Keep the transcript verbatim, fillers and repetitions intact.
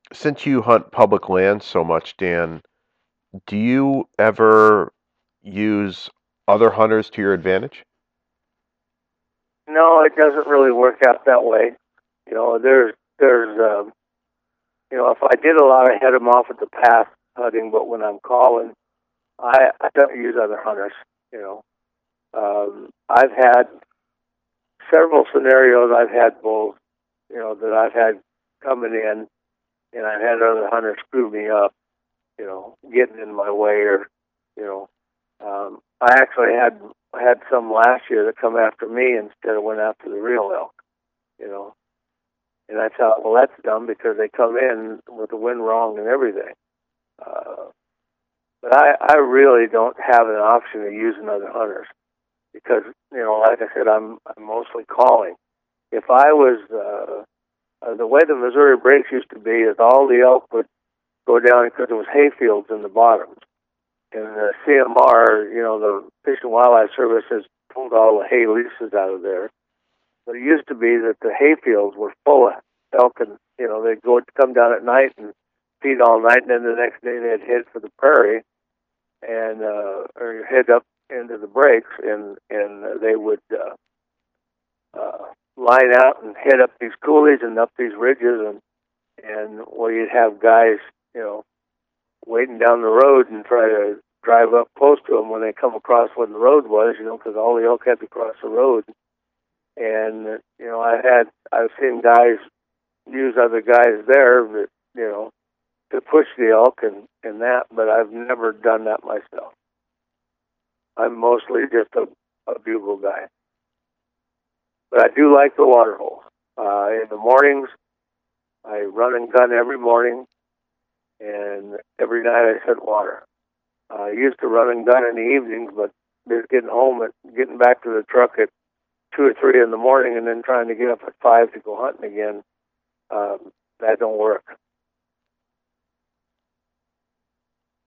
Since you hunt public land so much, Dan, do you ever use other hunters to your advantage? No, it doesn't really work out that way. You know, there's there's um, you know, if I did a lot, I head them off at the pass hunting, but when I'm calling, I I don't use other hunters. You know, um, I've had several scenarios. I've had bulls, you know, that I've had coming in, and I've had other hunters screw me up. You know, getting in my way, or you know, um, I actually had had some last year that come after me instead of went after the real elk. You know, and I thought, well, that's dumb because they come in with the wind wrong and everything. Uh, but I, I really don't have an option of using other hunters because, you know, like I said, I'm, I'm mostly calling. If I was, uh, uh, the way the Missouri breaks used to be is all the elk would go down because there was hay fields in the bottoms. And the C M R, you know, the Fish and Wildlife Service has pulled all the hay leases out of there. But it used to be that the hay fields were full of elk, and you know they'd go come down at night and feed all night, and then the next day they'd head for the prairie and uh, or head up into the breaks, and and they would uh, uh, line out and head up these coulees and up these ridges, and and where you'd have guys, you know, waiting down the road and try to drive up close to them when they come across where the road was, you know, because all the elk had to cross the road. And you know, I had I've seen guys use other guys there that you know to push the elk and and that, but I've never done that myself. I'm mostly just a, a bugle guy, but I do like the water holes. Uh, in the mornings, I run and gun every morning, and every night I set water. Uh, I used to run and gun in the evenings, but just getting home at getting back to the truck at two or three in the morning, and then trying to get up at five to go hunting again. Um, that don't work.